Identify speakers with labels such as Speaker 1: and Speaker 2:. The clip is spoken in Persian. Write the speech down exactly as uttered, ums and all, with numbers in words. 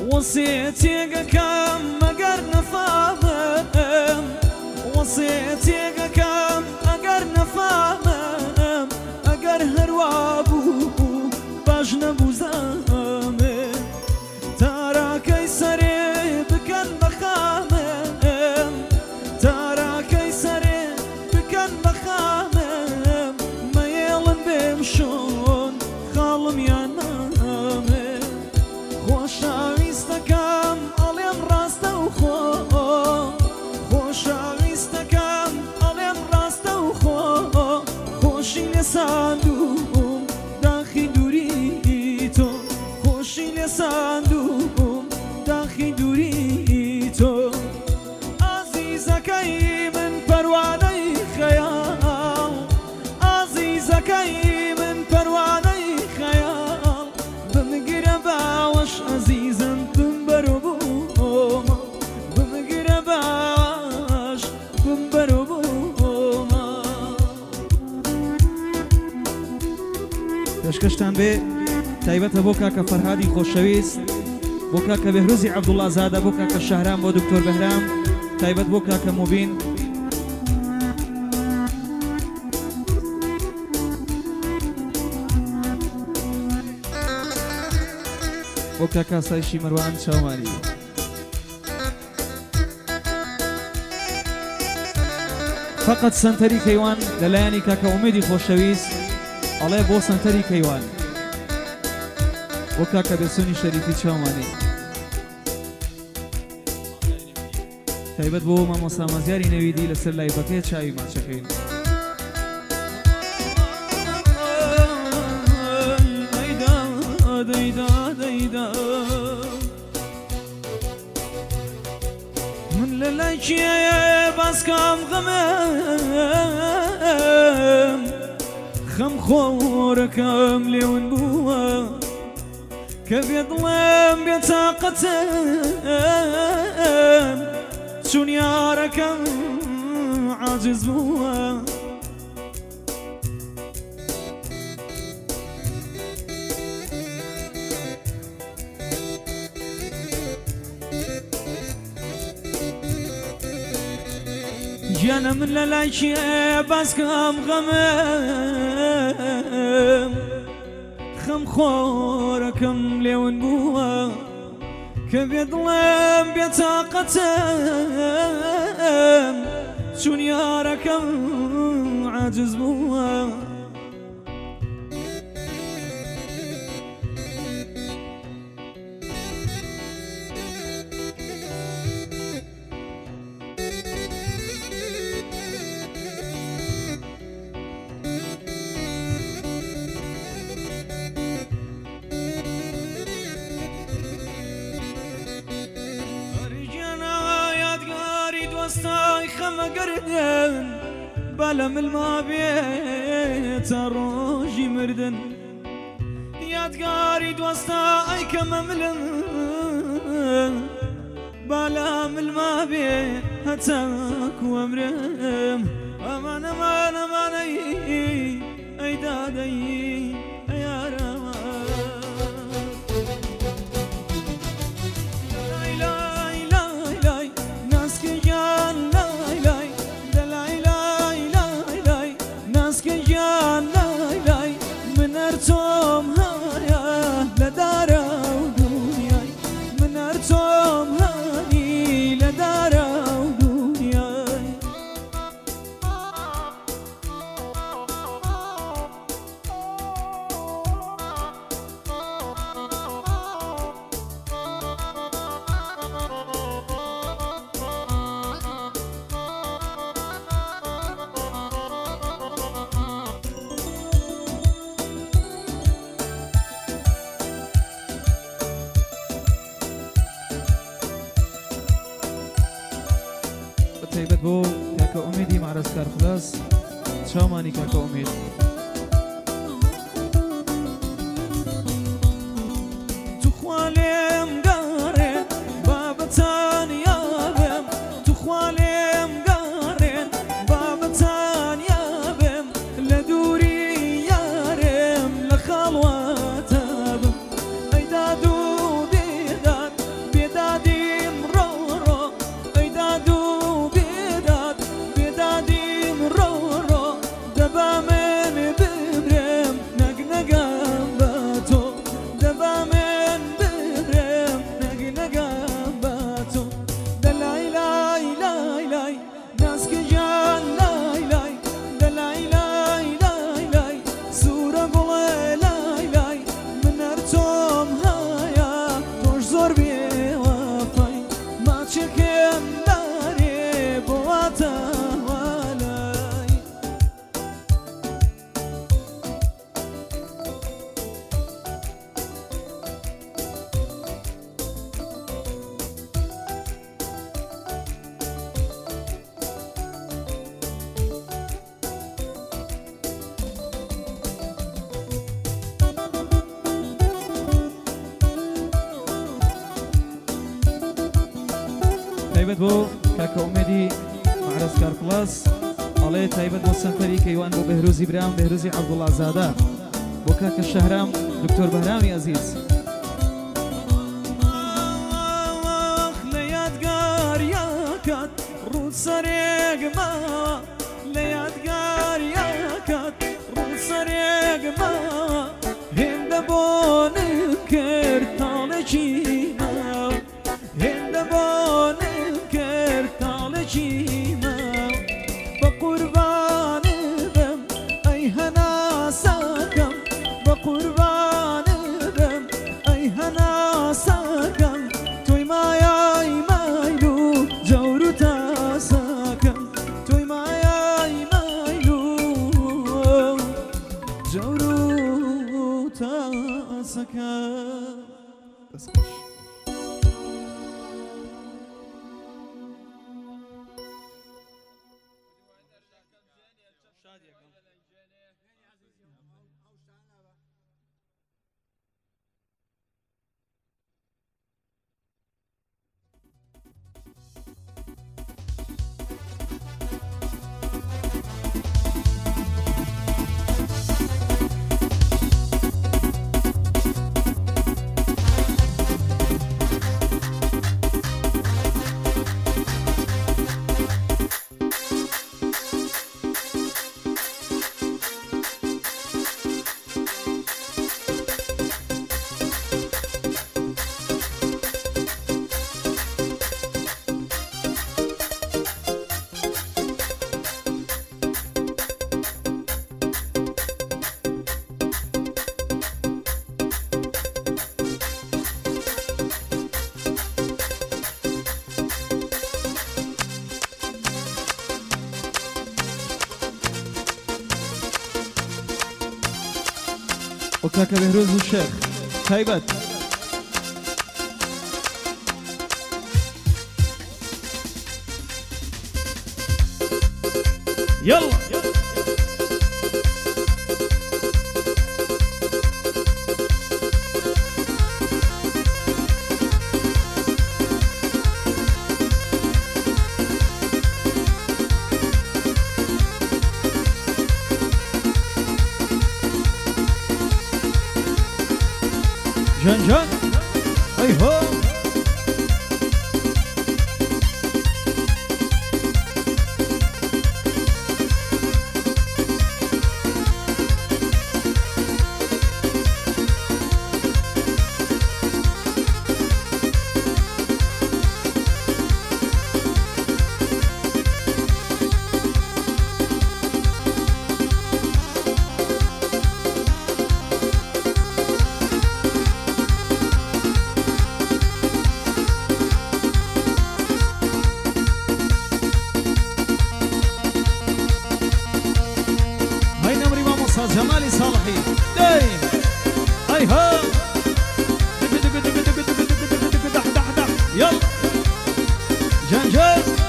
Speaker 1: وصيتي كم مقر نفامم وصيتي كم مقر نفامم اقر هروابو باجنبو زامم ترى كيسري بكن بخامم ترى كيسري بكن بخامم ما يلن بمشون خالم يا نامم خوشاویستەکەم ئەڵێم ڕاستە و خۆ خۆشاویستەکەم ئەڵێم ڕاستە و خۆ خۆشی لێ ساندوم داخی دووری تۆ خۆشی لێ ساندوم داخی دووری تۆ ئازیزەکەی من پەروانەی خەیاڵ ئازیزەکەی من پەروانەی خەیاڵ بمگرە باوەش عزیزم بمبەرۆ بۆمە بمگرە باش بمبەرۆ بۆمە پێشکەشتان بێ تایبەتە بۆ کاکە فەرهادی خۆشەویست بۆ کاکە بێهروزی عەبدوڵڵا زادە بۆ کاکە شەهرام بۆ دکتۆر بەهرام تایبەت بۆ کاکە موبین بۆ کاکە سایشی مەروان چاومانی فقط سنتەری کەیوان لەلایەنی کاکە ئومێدی خۆشەویست ئەڵێ بۆ سنتەری کەیوان بۆ کاکە بێسۆنی شەریفی چاومانی تایبەت بۆ مامۆستا مەزیاری نەویدی لەسەر لایڤەکەی چاوی ماچەکەین من لەلایکی باسکام غەمم خەم خۆرەکەم لێون بووە کە بێدڵێم بێتاقەتم چون یارەکەم عاجز بووە گیانە من لەلایکی باسکەم غەمم خەم خۆرەکەم لێون بووە کە بێدڵێم بێتاقەتم چون یارەکەم عاجز بووە دۆستای خەمەگەردن با لە ملما بێتە ڕۆژی مردن یادگاری دۆستای کە مەملن با لە ملما بێ هەتاکو ئەمرم ئەمان ئەمان ئەمانەی ئەی دادەی ئەی یارەمە تۆم هەیە لە دارە و دونیای من هەر تۆم هەنی لە دارە و دونیای تایبەت بۆ کاکە ئومێدی مەعرەزکار خلاص چاومانی کاکە ئومێد توخوا لێم گەڕێن با بەتانیا بێم توخوا لێم گەڕێن با بەتانیا بێم لە دووری یارێم لە خاڵواتە بم ئەی داد و بێداد تایبەت بۆ کاکە ئومێدی معرەز کار پڵاس ئەڵێ تایبەت بۆ سەنتەری کەیوان بۆ بەهروزی برام بەهروزی عەبدوڵڵا زادە بۆ کاکە شەهرام دکتۆر بەهرامی عەزیز لە یادگاریەکەت ڕوو سەرێگما لە یادگاریەکەت ڕوو سەرێگما هێندە بۆنم کرد تاڵێکی ماو هێندە بۆنم کرد تاڵێکی ماو بە قوربانە بم ئەی هەناسەکەم بە قوربانە بم ئەی هەناسەکەم تۆی مایای مایل و جەور و تاسەکەم تۆی مایای مایل و جەور و تاسەکەم بەس خۆش وكاكا بهروز والشيخ تايبت يلا جان جان هاي هو جمالي صالحي دايم هاي ها دق دق دق دق دق دق دق دق دق دق يلا جان جان